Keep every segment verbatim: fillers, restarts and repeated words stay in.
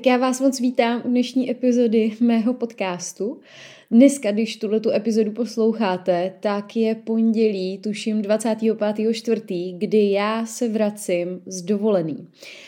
Tak já vás moc vítám u dnešní epizody mého podcastu. Dneska, když tuhletu epizodu posloucháte, tak je pondělí, tuším dvacátého pátého čtvrtého, kdy já se vracím z dovolený.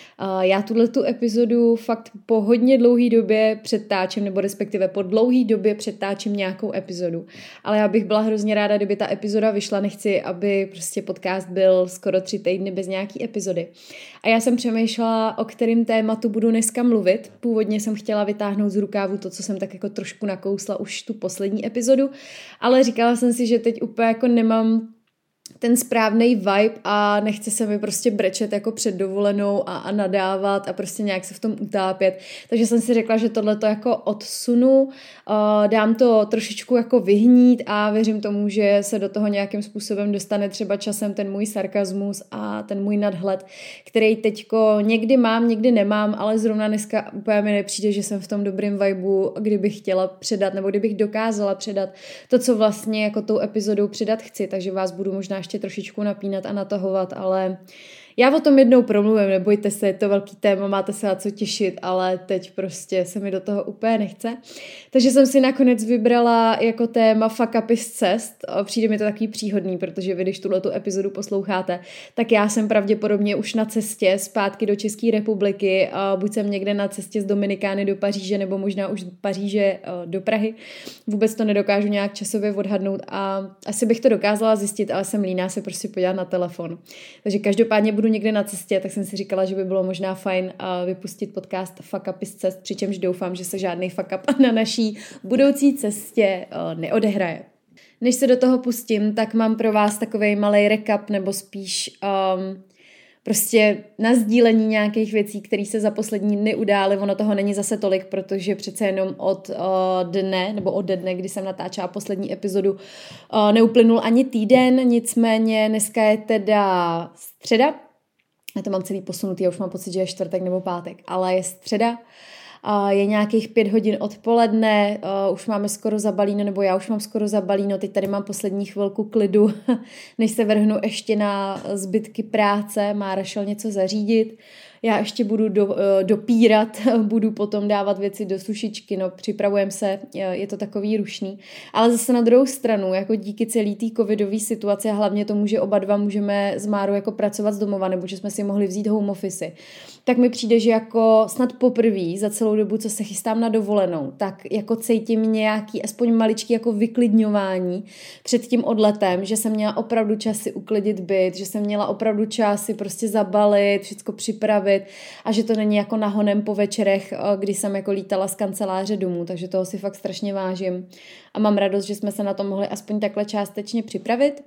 Já tuhletu epizodu fakt po hodně dlouhý době předtáčím, nebo respektive po dlouhý době předtáčím nějakou epizodu. Ale já bych byla hrozně ráda, kdyby ta epizoda vyšla. Nechci, aby prostě podcast byl skoro tři týdny bez nějaký epizody. A já jsem přemýšlela, o kterém tématu budu dneska mluvit. Původně jsem chtěla vytáhnout z rukávu to, co jsem tak jako trošku nakousla už tu poslední epizodu, ale říkala jsem si, že teď úplně jako nemám ten správný vibe a nechce se mi prostě brečet jako před dovolenou a, a nadávat a prostě nějak se v tom utápět. Takže jsem si řekla, že tohle to jako odsunu, uh, dám to trošičku jako vyhnít a věřím tomu, že se do toho nějakým způsobem dostane třeba časem ten můj sarkazmus a ten můj nadhled, který teďko někdy mám, někdy nemám, ale zrovna dneska úplně mi nepřijde, že jsem v tom dobrým vibeu, kdybych chtěla předat nebo kdybych dokázala předat to, co vlastně jako tou epizodou předat chci, takže vás budu možná ještě trošičku napínat a natahovat, ale já o tom jednou promluvím, nebojte se, je to velký téma, máte se na co těšit, ale teď prostě se mi do toho úplně nechce. Takže jsem si nakonec vybrala jako téma fuck upy z cest. Přijde mi to takový příhodný, protože vy, když tuhletu epizodu posloucháte, tak já jsem pravděpodobně už na cestě zpátky do České republiky, buď jsem někde na cestě z Dominikány do Paříže, nebo možná už z Paříže do Prahy. Vůbec to nedokážu nějak časově odhadnout a asi bych to dokázala zjistit, ale jsem líná se prostě podívat na telefon. Takže každopádně budu někde na cestě, tak jsem si říkala, že by bylo možná fajn uh, vypustit podcast Fuck upy z cest, přičemž doufám, že se žádný fuck up na naší budoucí cestě uh, neodehraje. Než se do toho pustím, tak mám pro vás takovej malej recap, nebo spíš um, prostě na sdílení nějakých věcí, které se za poslední dny udály. Ono toho není zase tolik, protože přece jenom od uh, dne, nebo od dne, kdy jsem natáčela poslední epizodu, uh, neuplynul ani týden, nicméně dneska je teda středa. Já to mám celý posunutý, já už mám pocit, že je čtvrtek nebo pátek, ale je středa. Uh, je nějakých pět hodin odpoledne, uh, už máme skoro zabalíno, nebo já už mám skoro zabalíno, teď tady mám poslední chvilku klidu, než se vrhnu ještě na zbytky práce, Mára šel něco zařídit. Já ještě budu do, dopírat, budu potom dávat věci do sušičky, no připravujeme se, je to takový rušný. Ale zase na druhou stranu, jako díky celý té covidové situaci a hlavně tomu, že oba dva můžeme s Márou jako pracovat z domova, nebo že jsme si mohli vzít home office, tak mi přijde, že jako snad poprvé za celou dobu, co se chystám na dovolenou, tak jako cítím nějaký aspoň maličký jako vyklidňování před tím odletem, že jsem měla opravdu čas si uklidit byt, že jsem měla opravdu čas si prostě zabalit, všecko připravit, a že to není jako nahonem po večerech, kdy jsem jako lítala z kanceláře domů, takže toho si fakt strašně vážím a mám radost, že jsme se na to mohli aspoň takhle částečně připravit.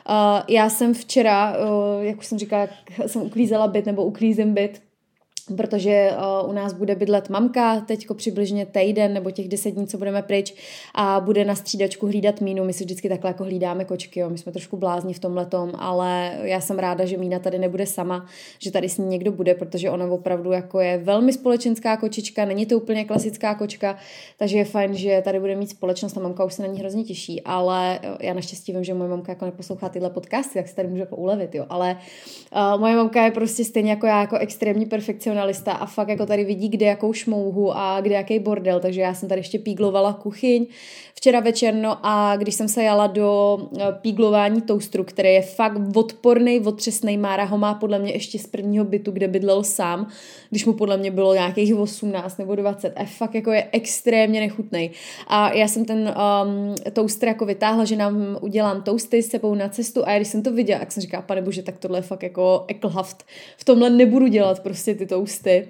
Já jsem včera, jak už jsem říkala, jak jsem uklízela byt nebo uklízím byt, protože uh, u nás bude bydlet mamka teďko přibližně týden nebo těch deset dní, co budeme pryč a bude na střídačku hlídat Mínu. My si vždycky takhle jako hlídáme kočky, jo. My jsme trošku blázni v tomhletom, ale já jsem ráda, že Mína tady nebude sama, že tady s ní někdo bude, protože ona opravdu jako je velmi společenská kočička, není to úplně klasická kočka, takže je fajn, že tady bude mít společnost a mamka už se na ní hrozně těší, ale já naštěstí vím, že moje mamka jako neposlouchá tyhle podcasty, tak se tady může jako ulevit, jo. Ale uh, moje mamka je prostě stejně jako já, jako extrémní perfekcionista a fakt jako tady vidí, kde jakou šmouhu a kde jaký bordel, takže já jsem tady ještě píglovala kuchyň včera večer, no a když jsem se jala do píglování toastru, který je fakt odpornej, otřesnej, Mára ho má podle mě ještě z prvního bytu, kde bydlel sám, když mu podle mě bylo nějakých osmnáct nebo dvacet a fakt jako je extrémně nechutnej. A já jsem ten um, toaster jako vytáhla, že nám udělám toasty s sebou na cestu a já když jsem to viděla, tak jsem říkala, panebože, tak tohle je fakt jako ekelhaft. V tomhle nebudu dělat prostě ty toasty.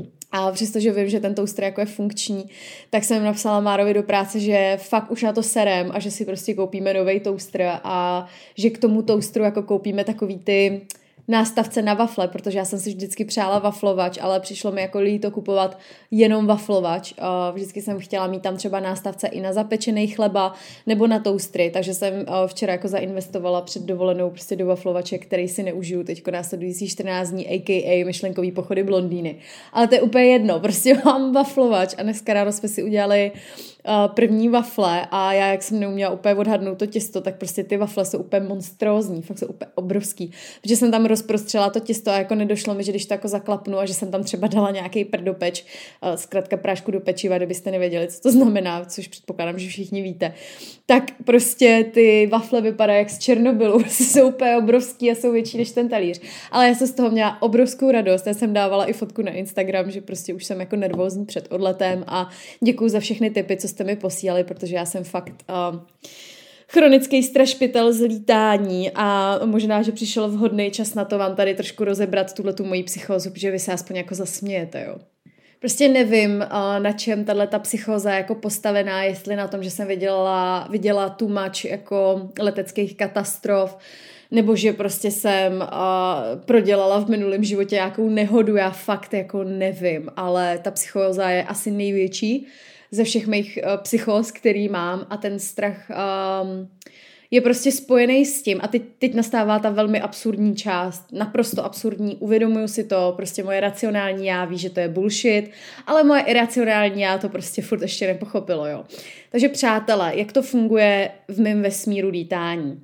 A přestože vím, že ten toaster jako je funkční, tak jsem napsala Márovi do práce, že fakt už na to serem a že si prostě koupíme novej toaster a že k tomu toasteru jako koupíme takový ty nástavce na wafle, protože já jsem si vždycky přála waflovač, ale přišlo mi jako líto kupovat jenom waflovač. Vždycky jsem chtěla mít tam třeba nástavce i na zapečený chleba nebo na toastry, takže jsem včera jako zainvestovala před dovolenou prostě do waflovače, který si neužiju teďko následující čtrnáct dní, a k a myšlenkový pochody blondýny. Ale to je úplně jedno, prostě mám waflovač a dneska ráno jsme si udělali první wafle a já, jak jsem neuměla úplně odhadnout to těsto, tak prostě ty wafle jsou úplně monstrózní, fakt jsou úplně obrovský. Protože jsem tam rozprostřela to těsto a jako nedošlo mi, že když to jako zaklapnu a že jsem tam třeba dala nějaký prdopeč, zkrátka prášku do pečiva, kdybyste nevěděli, co to znamená, což předpokládám, že všichni víte, tak prostě ty wafle vypadají jak z Černobylu, prostě jsou úplně obrovský a jsou větší než ten talíř. Ale já jsem z toho měla obrovskou radost, já jsem dávala i fotku na Instagram, že prostě už jsem jako nervózní před odletem a děkuju za všechny tipy, co jste mi posílali, protože já jsem fakt uh, chronický strašpitel z lítání a možná, že přišel vhodný čas na to vám tady trošku rozebrat tuhletu moji psychózu, protože vy se aspoň jako zasmějete, jo. Prostě nevím, uh, na čem tato psychóza je jako postavená, jestli na tom, že jsem viděla, viděla too much jako leteckých katastrof, nebo že prostě jsem uh, prodělala v minulém životě nějakou nehodu, já fakt jako nevím, ale ta psychóza je asi největší ze všech mých uh, psychóz, který mám a ten strach um, je prostě spojený s tím a teď, teď nastává ta velmi absurdní část, naprosto absurdní, uvědomuju si to, prostě moje racionální já ví, že to je bullshit, ale moje iracionální já to prostě furt ještě nepochopilo, jo. Takže přátelé, jak to funguje v mém vesmíru lítání?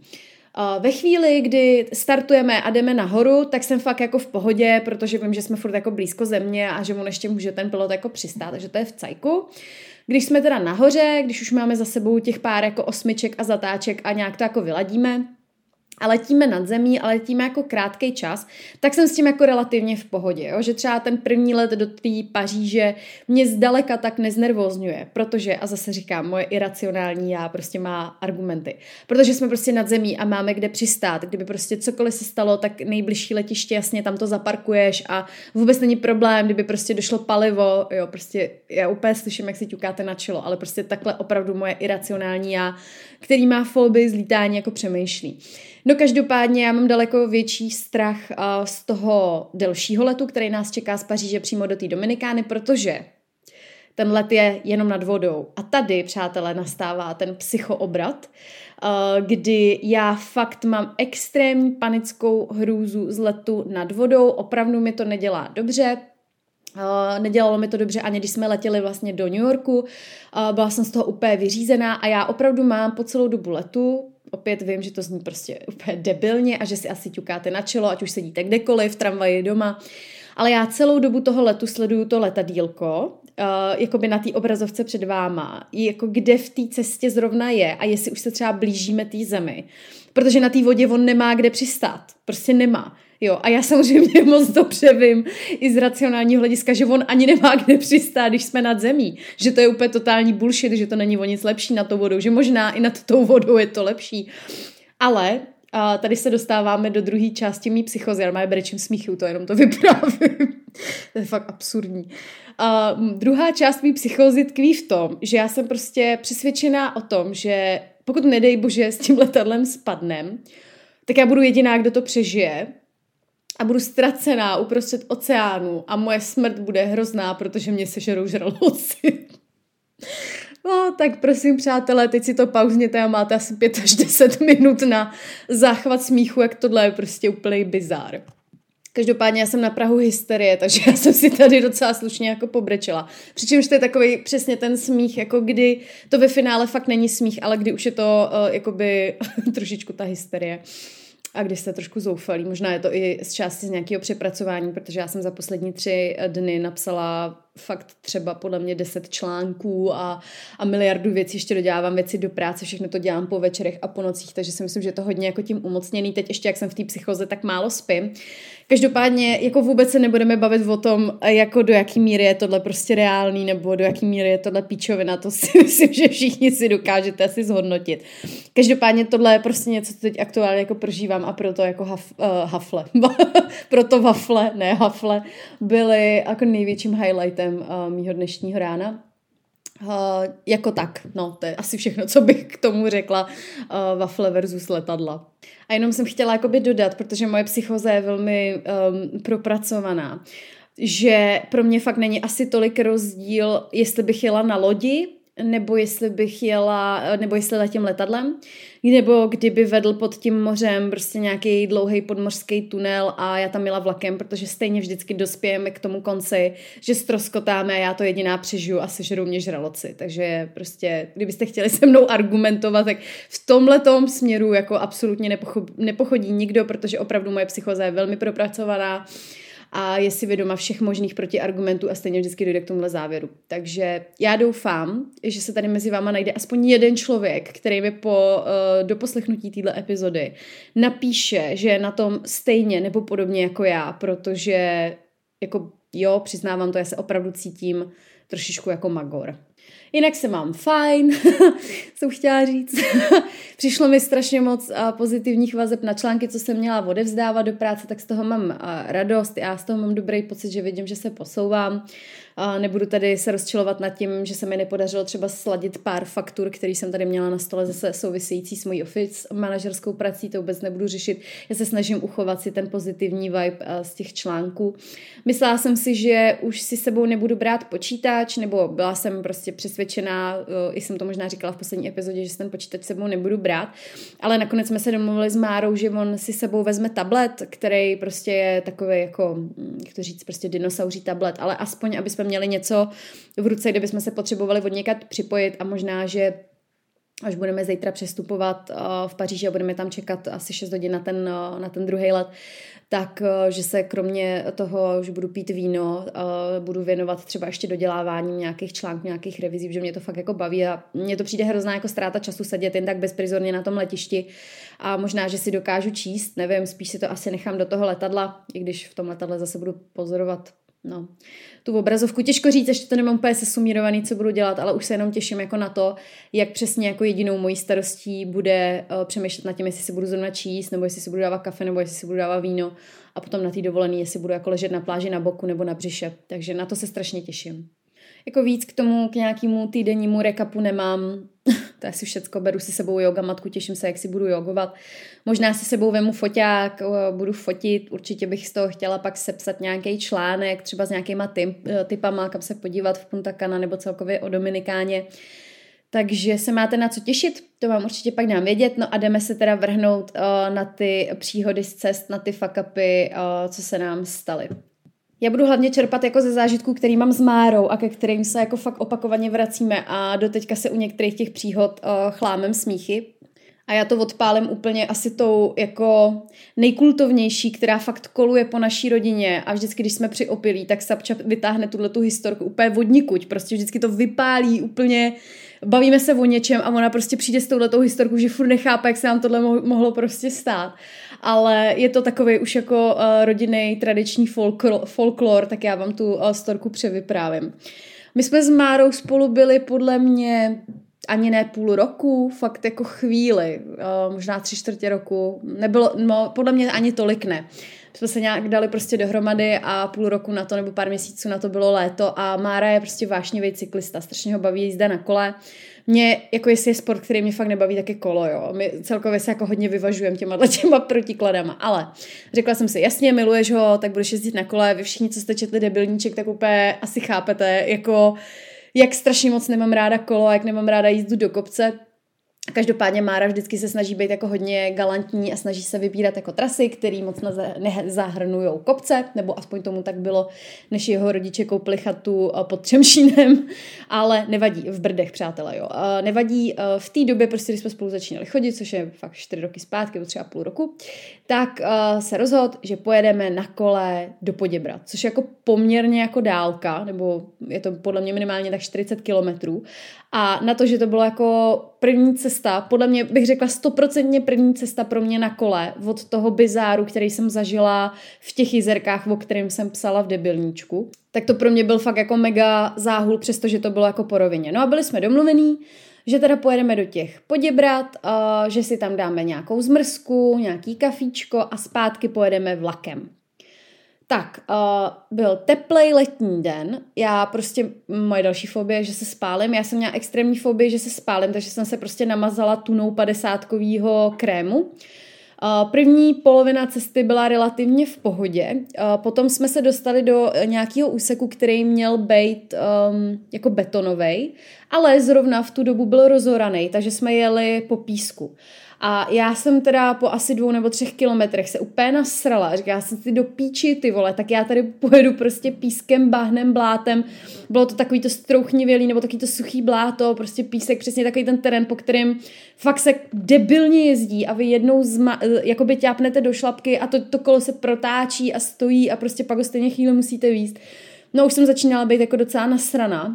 Ve chvíli, kdy startujeme a jdeme nahoru, tak jsem fakt jako v pohodě, protože vím, že jsme furt jako blízko země a že on ještě může ten pilot jako přistát, takže to je v cajku. Když jsme teda nahoře, když už máme za sebou těch pár jako osmiček a zatáček a nějak to jako vyladíme, a letíme nad zemí, ale letíme jako krátký čas, tak jsem s tím jako relativně v pohodě, jo? Že třeba ten první let do té Paříže mě zdaleka tak neznervózňuje, protože, a zase říkám, moje iracionální já prostě má argumenty, protože jsme prostě nad zemí a máme kde přistát, kdyby prostě cokoliv se stalo, tak nejbližší letiště, jasně tam to zaparkuješ a vůbec není problém, kdyby prostě došlo palivo, jo, prostě já úplně slyším, jak si ťukáte na čelo, ale prostě takhle opravdu moje iracionální já, který má fobii z lítání, jako přemýšlí. No každopádně já mám daleko větší strach uh, z toho delšího letu, který nás čeká z Paříže přímo do té Dominikány, protože ten let je jenom nad vodou. A tady, přátelé, nastává ten psychoobrat, uh, kdy já fakt mám extrémní panickou hrůzu z letu nad vodou, opravdu mi to nedělá dobře. Uh, nedělalo mi to dobře ani když jsme letěli vlastně do New Yorku, uh, byla jsem z toho úplně vyřízená a já opravdu mám po celou dobu letu, opět vím, že to zní prostě úplně debilně a že si asi ťukáte na čelo, ať už sedíte kdekoliv, v tramvaji, doma, ale já celou dobu toho letu sleduju to letadílko, uh, jakoby na té obrazovce před váma, jako kde v té cestě zrovna je a jestli už se třeba blížíme té zemi, protože na té vodě on nemá kde přistát, prostě nemá. Jo, a já samozřejmě moc dobře vím i z racionálního hlediska, že on ani nemá kde přistát, když jsme nad zemí. Že to je úplně totální bullshit, že to není o nic lepší nad tou vodou, že možná i nad tou vodou je to lepší. Ale a tady se dostáváme do druhé části mý psychozy, ale má brečím smíchu, to jenom to vyprávím. To je fakt absurdní. A druhá část mý psychozy tkví v tom, že já jsem prostě přesvědčená o tom, že pokud nedej bože s tím letadlem spadnem, tak já budu jediná, kdo to přežije, a budu ztracená uprostřed oceánu a moje smrt bude hrozná, protože mě sežerou žraloci. No, tak prosím, přátelé, teď si to pauzněte a máte asi pět až deset minut na záchvat smíchu, jak tohle je prostě úplný bizár. Každopádně já jsem na prahu hysterie, takže já jsem si tady docela slušně jako pobrečela. Přičemž to je takový přesně ten smích, jako kdy to ve finále fakt není smích, ale kdy už je to uh, jakoby trošičku ta hysterie. A když jste trošku zoufalí, možná je to i z části z nějakého přepracování, protože já jsem za poslední tři dny napsala fakt třeba podle mě deset článků a, a miliardu věcí, ještě dodělávám věci do práce, všechno to dělám po večerech a po nocích, takže si myslím, že je to hodně jako tím umocněný. Teď ještě, jak jsem v té psychoze, tak málo spím. Každopádně jako vůbec se nebudeme bavit o tom, jako do jaký míry je tohle prostě reálný, nebo do jaký míry je tohle píčovina, to si myslím, že všichni si dokážete asi zhodnotit. Každopádně tohle je prostě něco, co teď aktuálně jako prožívám a proto jako haf, uh, hafle, proto wafle, ne hafle, byly jako největším highlightem uh, mýho dnešního rána. Uh, jako tak, no, to je asi všechno, co bych k tomu řekla, uh, wafle versus letadla. A jenom jsem chtěla jakoby dodat, protože moje psychoza je velmi um, propracovaná, že pro mě fakt není asi tolik rozdíl, jestli bych jela na lodi, nebo jestli bych jela, nebo jestli letím letadlem, nebo kdyby vedl pod tím mořem prostě nějaký dlouhý podmořský tunel a já tam jela vlakem, protože stejně vždycky dospějeme k tomu konci, že ztroskotáme a já to jediná přežiju a sežerou mě žraloci. Takže prostě, kdybyste chtěli se mnou argumentovat, tak v tomhletom směru jako absolutně nepocho- nepochodí nikdo, protože opravdu moje psychoza je velmi propracovaná a je si vědoma všech možných protiargumentů a stejně vždycky dojde k tomuhle závěru. Takže já doufám, že se tady mezi váma najde aspoň jeden člověk, který mi po uh, doposlechnutí téhle epizody napíše, že je na tom stejně nebo podobně jako já, protože jako jo, přiznávám to, já se opravdu cítím trošičku jako magor. Jinak se mám fajn, jsem chtěla říct. Přišlo mi strašně moc uh, pozitivních vazeb na články, co jsem měla odevzdávat do práce, tak z toho mám uh, radost. Já z toho mám dobrý pocit, že vidím, že se posouvám. Uh, nebudu tady se rozčilovat nad tím, že se mi nepodařilo třeba sladit pár faktur, který jsem tady měla na stole zase související s mojí office manažerskou prací, to vůbec nebudu řešit. Já se snažím uchovat si ten pozitivní vibe uh, z těch článků. Myslela jsem si, že už si sebou nebudu brát počítač, nebo byla jsem prostě přesvědčená, uh, i jsem to možná říkala v poslední epizodě, že si ten počítač sebou nebudu brát, ale nakonec jsme se domluvili s Márou, že on si sebou vezme tablet, který prostě je takový jako, jak to říct, prostě dinosauří tablet, ale aspoň, aby jsme měli něco v ruce, kde bychom se potřebovali od někad připojit a možná, že až budeme zítra přestupovat uh, v Paříži a budeme tam čekat asi šest hodin na ten, uh, na ten druhý let, tak, uh, že se kromě toho, že budu pít víno, uh, budu věnovat třeba ještě doděláváním nějakých článků, nějakých revizí, protože mě to fakt jako baví a mně to přijde hrozná jako ztráta času sedět jen tak bezprizorně na tom letišti a možná, že si dokážu číst, nevím, spíš si to asi nechám do toho letadla, i když v tom letadle zase budu pozorovat no, tu obrazovku. Těžko říct, ještě to nemám úplně sesumírovaný, co budu dělat, ale už se jenom těším jako na to, jak přesně jako jedinou mojí starostí bude uh, přemýšlet nad tím, jestli si budu zrovna číst, nebo jestli si budu dávat kafe, nebo jestli si budu dávat víno a potom na té dovolený, jestli budu jako ležet na pláži na boku nebo na břiše. Takže na to se strašně těším. Jako víc k tomu, k nějakému týdennímu recapu nemám. To je asi všecko, beru si sebou yogamatku, těším se, jak si budu jogovat. Možná si sebou vemu foťák, budu fotit, určitě bych z toho chtěla pak sepsat nějaký článek, třeba s nějakýma typ, typama, kam se podívat v Punta Cana nebo celkově o Dominikáně. Takže se máte na co těšit, to vám určitě pak dám vědět. No a jdeme se teda vrhnout uh, na ty příhody z cest, na ty fuck upy, uh, co se nám staly. Já budu hlavně čerpat jako ze zážitků, který mám s Márou a ke kterým se jako fakt opakovaně vracíme a doteďka se u některých těch příhod uh, chlámem smíchy. A já to odpálím úplně asi tou jako nejkultovnější, která fakt koluje po naší rodině a vždycky, když jsme při opilí, tak Sapča vytáhne tuhletu historku úplně vodnikuť, prostě vždycky to vypálí úplně, bavíme se o něčem a ona prostě přijde s touhletou historkou, že furt nechápe, jak se nám tohle mohlo prostě stát. Ale je to takový už jako uh, rodinný tradiční folklor, folklor, tak já vám tu uh, storku převyprávím. My jsme s Márou spolu byli podle mě ani ne půl roku, fakt jako chvíli, uh, možná tři čtvrtě roku, nebylo, no, podle mě ani tolik ne. Jsme se nějak dali prostě dohromady a půl roku na to nebo pár měsíců na to bylo léto a Mára je prostě vášnivý cyklista, strašně ho baví jízda na kole. Mě, jako jestli je sport, který mě fakt nebaví, tak je kolo, jo. My celkově se jako hodně vyvažujeme těma, těma protikladama, ale řekla jsem si, jasně, miluješ ho, tak budeš jezdit na kole, vy všichni, co jste četli Debilníček, tak úplně asi chápete, jako jak strašně moc nemám ráda kolo, jak nemám ráda jízdu do kopce. Každopádně Mára vždycky se snaží být jako hodně galantní a snaží se vybírat jako trasy, které moc nezahrnujou kopce, nebo aspoň tomu tak bylo, než jeho rodiče koupili chatu pod Třemšínem, ale nevadí, v Brdech, přátelé, jo. Nevadí, v té době, prostě, když jsme spolu začínali chodit, což je fakt čtyři roky zpátky, nebo třeba půl roku, tak se rozhodl, že pojedeme na kole do Poděbrad, což je jako poměrně jako dálka, nebo je to podle mě minimálně tak čtyřicet kilometrů. A na to, že to bylo jako první cesta, podle mě bych řekla stoprocentně první cesta pro mě na kole od toho bizáru, který jsem zažila v těch jizerkách, o kterém jsem psala v Debilníčku, tak to pro mě byl fakt jako mega záhul, přestože to bylo jako po rovině. No a byli jsme domluvení, že teda pojedeme do těch Poděbrad, uh, že si tam dáme nějakou zmrzku, nějaký kafíčko a zpátky pojedeme vlakem. Tak, uh, byl teplej letní den, já prostě, moje další fobie, že se spálím, já jsem měla extrémní fobii, že se spálím, takže jsem se prostě namazala tunou padesátkovýho krému, uh, První polovina cesty byla relativně v pohodě, potom jsme se dostali do nějakého úseku, který měl být um, jako betonovej, ale zrovna v tu dobu byl rozoraný, takže jsme jeli po písku. A já jsem teda po asi dvou nebo třech kilometrech se úplně nasrala. Říkala jsem si do píči, ty vole, tak já tady pojedu prostě pískem, bahnem, blátem. Bylo to takový to strouchnivělý nebo takový to suchý bláto, prostě písek, přesně takový ten terén, po kterém fakt se debilně jezdí a vy jednou zma, jakoby ťápnete do šlapky a to, to kolo se protáčí a stojí a prostě pak ho stejně chvíli musíte víst. No už jsem začínala být jako docela nasraná.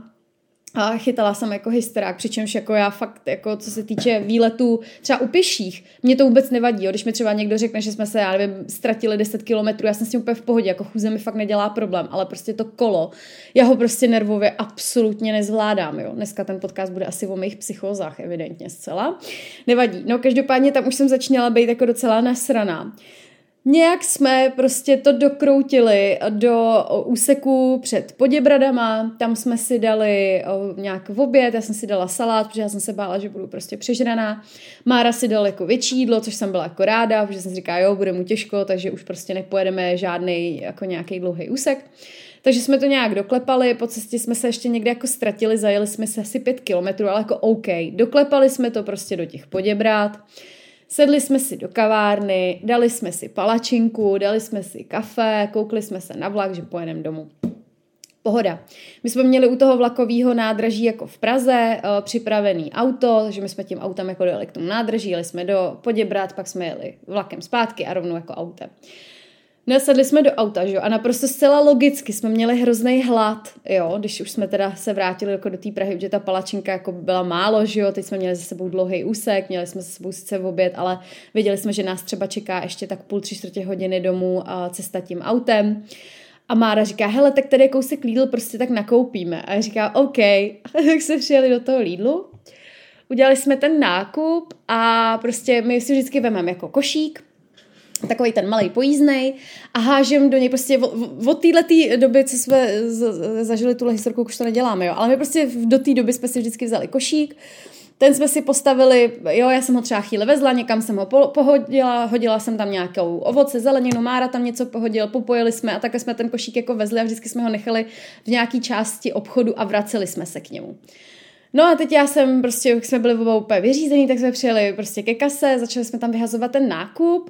A chytala jsem jako hysterák, přičemž jako já fakt, jako co se týče výletů třeba u pěších, mě to vůbec nevadí, jo. Když mi třeba někdo řekne, že jsme se, já nevím, ztratili deset kilometrů, já jsem s tím úplně v pohodě, jako chůze mi fakt nedělá problém, ale prostě to kolo, já ho prostě nervově absolutně nezvládám, jo. Dneska ten podcast bude asi o mých psychózách, evidentně zcela. Nevadí, no každopádně tam už jsem začínala být jako docela nasraná. Nějak jsme prostě to dokroutili do úseku před Poděbradama, tam jsme si dali nějak v oběd, já jsem si dala salát, protože já jsem se bála, že budu prostě přežraná. Mára si dala jako větší jídlo, což jsem byla jako ráda, protože jsem si říkala, jo, bude mu těžko, takže už prostě nepojedeme žádnej jako nějaký dlouhý úsek. Takže jsme to nějak doklepali, po cestě jsme se ještě někde jako ztratili, zajeli jsme se asi pět kilometrů, ale jako OK, doklepali jsme to prostě do těch Poděbrad. Sedli jsme si do kavárny, dali jsme si palačinku, dali jsme si kafe, koukli jsme se na vlak, že pojedeme domů. Pohoda. My jsme měli u toho vlakového nádraží jako v Praze připravený auto, takže my jsme tím autem jako dojeli k tomu nádraží, jeli jsme do Poděbrad, pak jsme jeli vlakem zpátky a rovnou jako autem. Nasedli jsme do auta, že jo, a naprosto zcela logicky jsme měli hrozný hlad, jo, když už jsme teda se vrátili jako do té Prahy, protože ta palačinka jako byla málo, že jo, teď jsme měli za sebou dlouhý úsek, měli jsme za sebou sice v oběd, ale věděli jsme, že nás třeba čeká ještě tak půl, tři čtvrtě hodiny domů a cesta tím autem. A Mára říká, hele, tak tady je kousek Lidl, prostě tak nakoupíme. A já říká, OK, tak jsme přijeli do toho Lidlu, udělali jsme ten nákup a prostě my si vždycky vememe jako košík, takový ten malej pojízdnej a hážem do něj prostě od této doby, co jsme zažili tuhle historku, už to neděláme, jo, ale my prostě do té doby jsme si vždycky vzali košík, ten jsme si postavili, jo, já jsem ho třeba chvíli vezla, někam jsem ho pohodila, hodila jsem tam nějakou ovoce, zeleninu, Mára tam něco pohodil, popojili jsme a takhle jsme ten košík jako vezli a vždycky jsme ho nechali v nějaký části obchodu a vraceli jsme se k němu. No a teď já jsem prostě, jak jsme byli oba úplně vyřízení, tak jsme přijeli prostě ke kase, začali jsme tam vyhazovat ten nákup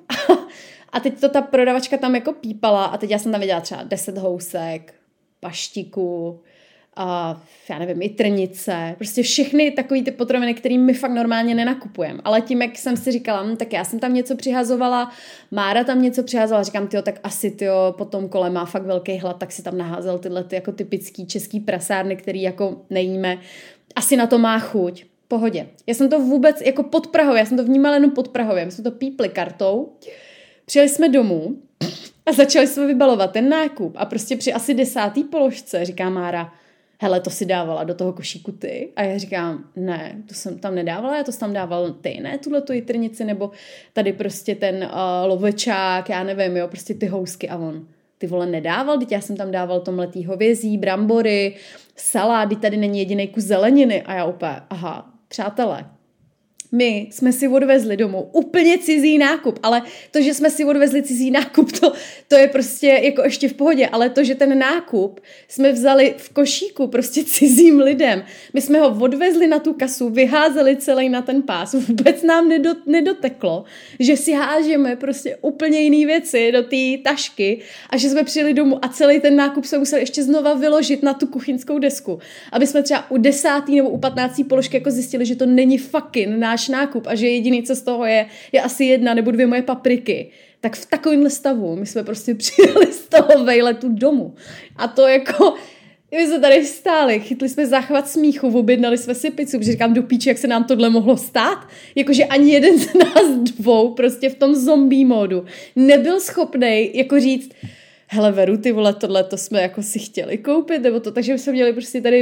a teď to ta prodavačka tam jako pípala a teď já jsem tam viděla třeba deset housek, paštiku, a já nevím, i trnice, prostě všechny takový ty potraviny, které my fakt normálně nenakupujeme. Ale tím, jak jsem si říkala, hm, tak já jsem tam něco přihazovala, Mára tam něco přihazovala, říkám, tyjo, tak asi tyjo, po tom kole má fakt velký hlad, tak si tam naházel tyhle ty jako typický český prasárny, který jako nejíme. Asi na to má chuť. Pohodě. Já jsem to vůbec jako pod Prahou, já jsem to vnímala jenom pod Prahově, my jsme to pípli kartou, přijeli jsme domů a začali jsme vybalovat ten nákup a prostě při asi desátý položce říká Mára, hele, to si dávala do toho košíku ty? A já říkám, ne, to jsem tam nedávala, já to tam dával ty, ne, tuhletu jitrnici, nebo tady prostě ten uh, lovečák, já nevím, jo, prostě ty housky a on, ty vole, nedával, teď já jsem tam dával to mletý hovězí, brambory, salát, teď tady není jediný kus zeleniny a já úplně, aha, přátelé, my jsme si odvezli domů úplně cizí nákup, ale to, že jsme si odvezli cizí nákup, to, to je prostě jako ještě v pohodě, ale to, že ten nákup jsme vzali v košíku prostě cizím lidem, my jsme ho odvezli na tu kasu, vyházeli celý na ten pás, vůbec nám nedot, nedoteklo, že si hážeme prostě úplně jiný věci do té tašky a že jsme přijeli domů a celý ten nákup se musel ještě znova vyložit na tu kuchyňskou desku, aby jsme třeba u desátý nebo u patnáctý položky jako zjistili, že to není fucking náš nákup a že jediný, co z toho je, je asi jedna nebo dvě moje papriky. Tak v takovémhle stavu my jsme prostě přijeli z toho vejletu domů. A to jako, my jsme tady vstáli, chytli jsme záchvat smíchu, objednali jsme si pizzu, protože říkám, do píči, jak se nám tohle mohlo stát. Jakože ani jeden z nás dvou prostě v tom zombie módu nebyl schopnej jako říct, hele Veru, ty vole, tohle to jsme jako si chtěli koupit, nebo to, takže jsme měli prostě tady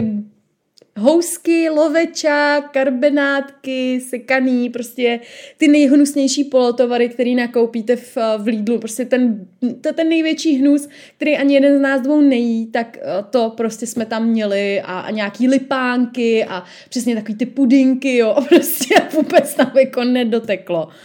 housky, lovečák, karbenátky, sekaný, prostě ty nejhnusnější polotovary, který nakoupíte v, v Lidlu, prostě ten, to ten největší hnus, který ani jeden z nás dvou nejí, tak to prostě jsme tam měli a, a nějaký lipánky a přesně takový ty pudinky, jo, a prostě vůbec tam jako nedoteklo.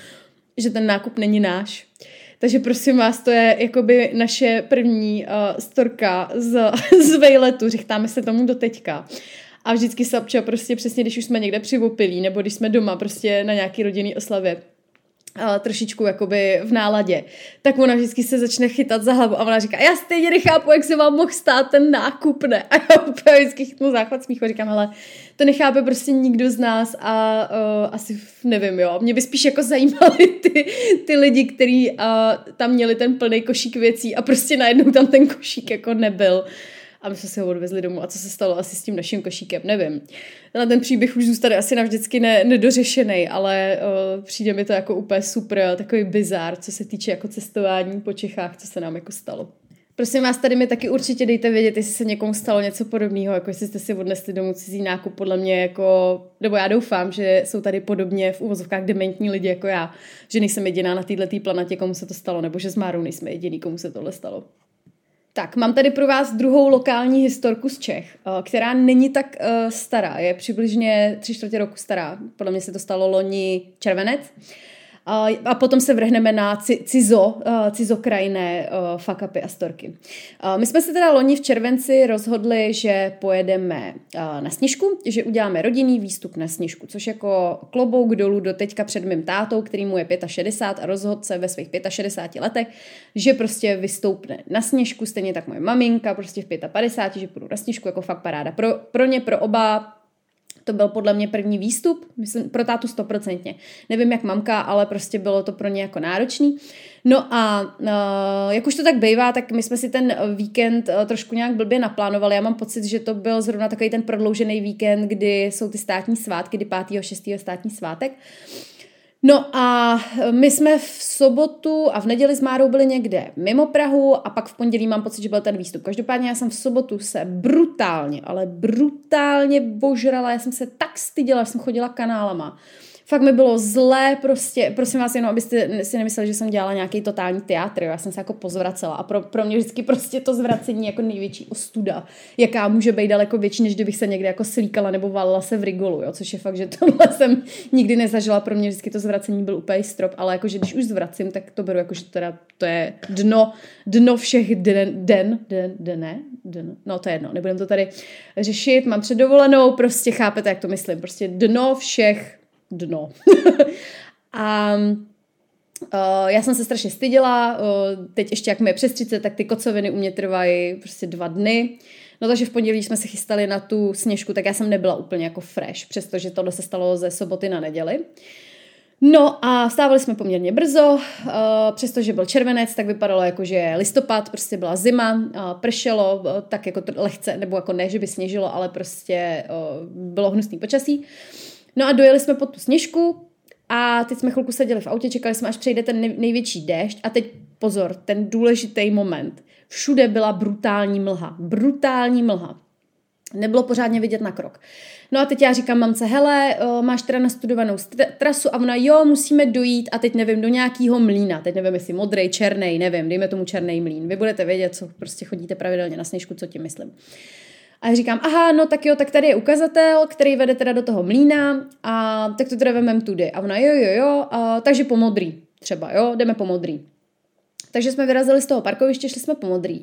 že ten nákup není náš. Takže prosím vás, to je jakoby naše první uh, storka z, z vejletu, řechtáme se tomu do teďka. A vždycky se občas prostě přesně, když už jsme někde přivopilí, nebo když jsme doma prostě na nějaký rodinný oslavě, Uh, trošičku jakoby v náladě, tak ona vždycky se začne chytat za hlavu a ona říká, já stejně nechápu, jak se vám mohl stát ten nákup, ne? A já úplně vždycky chytnu záchvat smíchu a říkám, hele, to nechápe prostě nikdo z nás a uh, asi nevím, jo. Mě by spíš jako zajímaly ty, ty lidi, kteří uh, tam měli ten plný košík věcí a prostě najednou tam ten košík jako nebyl. A my jsme se ho odvezli domů. A co se stalo asi s tím naším košíkem, nevím. Na ten příběh už zůstane asi navždycky ne, nedořešený, ale uh, přijde mi to jako úplně super, takový bizár, co se týče jako cestování po Čechách, co se nám jako stalo. Prosím vás, tady mi taky určitě dejte vědět, jestli se někomu stalo něco podobného, jako jestli jste si odnesli domů cizí nákup, podle mě jako, nebo já doufám, že jsou tady podobně v uvozovkách dementní lidi jako já, že nejsem jediná na této planetě, komu se to stalo, nebo že s Márou nejsme jediný, komu se tohle stalo. Tak, mám tady pro vás druhou lokální historku z Čech, která není tak uh, stará, je přibližně tři čtvrtě roku stará. Podle mě se to stalo loni červenec. Uh, a potom se vrhneme na ci, cizo, uh, cizokrajné uh, fuck upy a storky. Uh, my jsme se teda loni v červenci rozhodli, že pojedeme uh, na Sněžku, že uděláme rodinný výstup na Sněžku, což jako klobouk dolů do teďka před mým tátou, který mu je šedesát pět a rozhodl se ve svých šedesáti pěti letech, že prostě vystoupne na Sněžku, stejně tak moje maminka prostě v padesáti pěti, že půjdu na Sněžku, jako fakt paráda. Pro, pro ně, pro oba to byl podle mě první výstup, myslím, pro tátu stoprocentně. Nevím jak mamka, ale prostě bylo to pro ně jako náročný. No a uh, jak už to tak bývá, tak my jsme si ten víkend uh, trošku nějak blbě naplánovali. Já mám pocit, že to byl zrovna takový ten prodloužený víkend, kdy jsou ty státní svátky, kdy pátého šestého státní svátek. No a my jsme v sobotu a v neděli s Márou byli někde mimo Prahu a pak v pondělí mám pocit, že byl ten výstup. Každopádně já jsem v sobotu se brutálně, ale brutálně božrala, já jsem se tak styděla, že jsem chodila kanálama. Fakt mi bylo zlé, prostě, prosím vás, jenom abyste si nemysleli, že jsem dělala nějaký totální teátr, jo. Já jsem se jako pozvracela a pro, pro mě vždycky prostě to zvracení jako největší ostuda, jaká může být daleko větší, než kdybych se někde jako slíkala nebo valila se v rigolu, jo, což je fakt, že tohle jsem nikdy nezažila, pro mě vždycky to zvracení byl úplně strop, ale jakože když už zvracím, tak to beru jako, že teda to je dno, dno všech den, den, den, den, den, no to je jedno, nebudem to tady řešit, mám předovolenou, prostě chápete, jak to myslím, prostě dno všech dno. A uh, já jsem se strašně styděla, uh, teď ještě jak mi je přes třicet, tak ty kocoviny u mě trvají prostě dva dny. No takže v pondělí jsme se chystali na tu Sněžku, tak já jsem nebyla úplně jako fresh, přestože tohle se stalo ze soboty na neděli. No a vstávali jsme poměrně brzo, uh, přestože byl červenec, tak vypadalo jako, že je listopad, prostě byla zima, uh, pršelo, uh, tak jako lehce, nebo jako ne, že by sněžilo, ale prostě uh, bylo hnusný počasí. No a dojeli jsme pod tu Sněžku a teď jsme chvilku seděli v autě, čekali jsme, až přejde ten největší déšť a teď pozor, ten důležitý moment. Všude byla brutální mlha, brutální mlha. Nebylo pořádně vidět na krok. No a teď já říkám mamce, hele, máš teda nastudovanou trasu a ona, jo, musíme dojít a teď nevím, do nějakého mlýna, teď nevím, jestli modrej, černej, nevím, dejme tomu černý mlýn. Vy budete vědět, co prostě chodíte pravidelně na Sněžku, co tím myslím. A já říkám, aha, no tak jo, tak tady je ukazatel, který vede teda do toho mlýna a tak to teda vemem tudy. A ona, jo, jo, jo, a, takže po modrý třeba, jo, jdeme po modrý. Takže jsme vyrazili z toho parkoviště, šli jsme po modrý.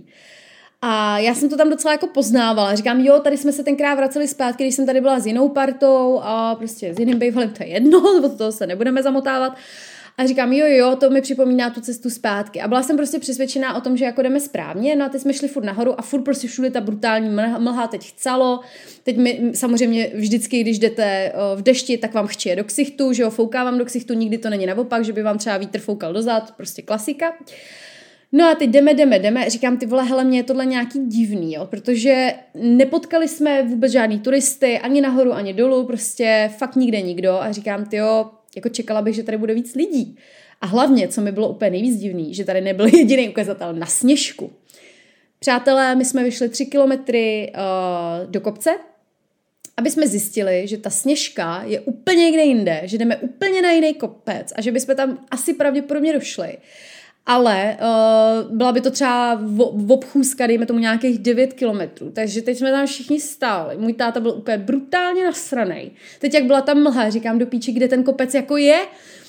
A já jsem to tam docela jako poznávala. Říkám, jo, tady jsme se tenkrát vraceli zpátky, když jsem tady byla s jinou partou a prostě s jiným bývalým, to je jedno, od toho se nebudeme zamotávat. A říkám, jo, jo, to mi připomíná tu cestu zpátky. A byla jsem prostě přesvědčená o tom, že jako jdeme správně, no a teď jsme šli furt nahoru a furt prostě všude ta brutální mlha teď chcelo. Teď mi samozřejmě vždycky, když jdete v dešti, tak vám chčije do ksichtu, že jo, fouká vám do ksichtu, nikdy to není naopak, že by vám třeba vítr foukal dozad, prostě klasika. No a teď jdeme, jdeme, jdeme, říkám, ty vole, hele, mě je tohle nějaký divný, jo, protože nepotkali jsme vůbec žádný turisty, ani nahoru, ani dolů, prostě fakt nikde nikdo a říkám, ty jo, jako čekala bych, že tady bude víc lidí. A hlavně, co mi bylo úplně nejvíc divný, že tady nebyl jediný ukazatel na Sněžku. Přátelé, my jsme vyšli tři kilometry uh, do kopce, aby jsme zjistili, že ta Sněžka je úplně někde jinde, že jdeme úplně na jiný kopec a že bychom tam asi pravděpodobně došli. Ale uh, byla by to třeba v, v obchůzka, dejme tomu nějakých devět kilometrů. Takže teď jsme tam všichni stáli. Můj táta byl úplně brutálně nasranej. Teď jak byla tam mlha, říkám do píči, kde ten kopec jako je.